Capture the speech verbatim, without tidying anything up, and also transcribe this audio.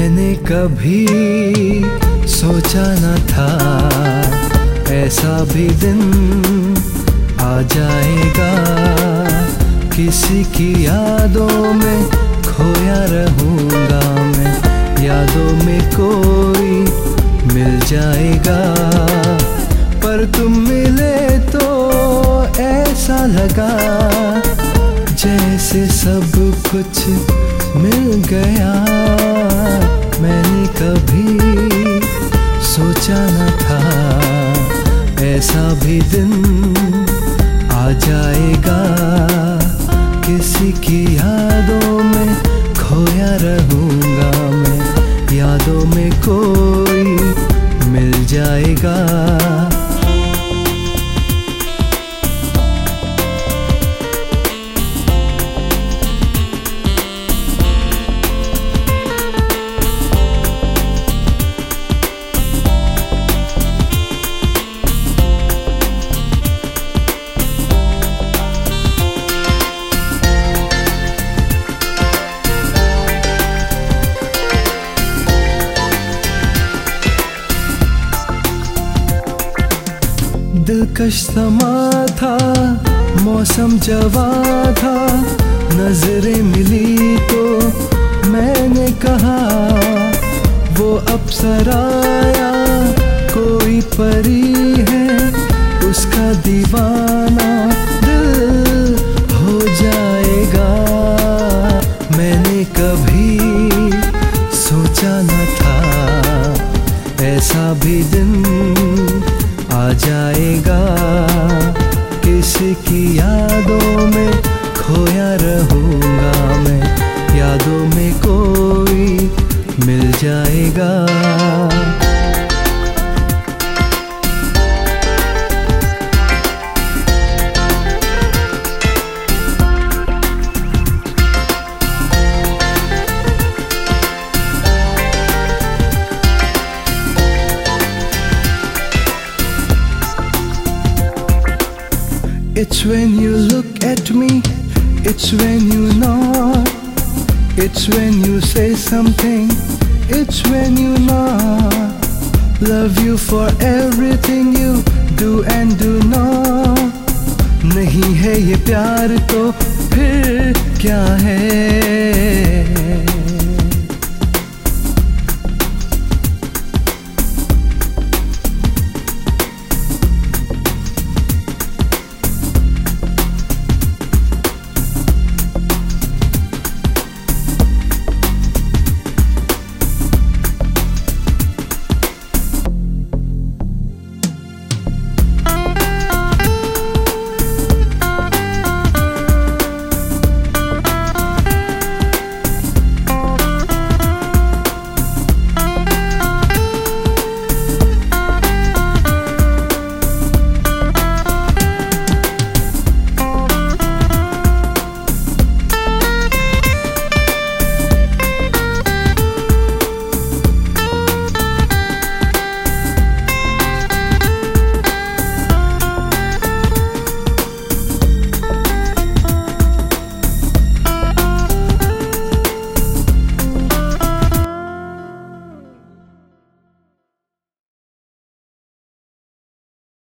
मैंने कभी सोचा न था ऐसा भी दिन आ जाएगा। किसी की यादों में खोया रहूँगा मैं, यादों में कोई मिल जाएगा। पर तुम मिले तो ऐसा लगा जैसे सब कुछ मिल गया। मैंने कभी सोचा न था ऐसा भी दिन आ जाएगा। किसी की यादों में खोया रहूँगा मैं, यादों में कोई मिल जाएगा। दिलकश समा था, मौसम जवा था, नजरें मिली तो मैंने कहा वो अप्सरा या कोई परी है, उसका दीवाना दिल हो जाएगा। मैंने कभी सोचा न था ऐसा भी दिन आ जाएगा। किसी की यादों में खोया रहूँगा मैं, यादों में कोई मिल जाएगा। It's when you look at me, it's when you nod, it's when you say something, it's when you nod. Love you for everything you do and do not. नहीं है ये प्यार तो फिर क्या है?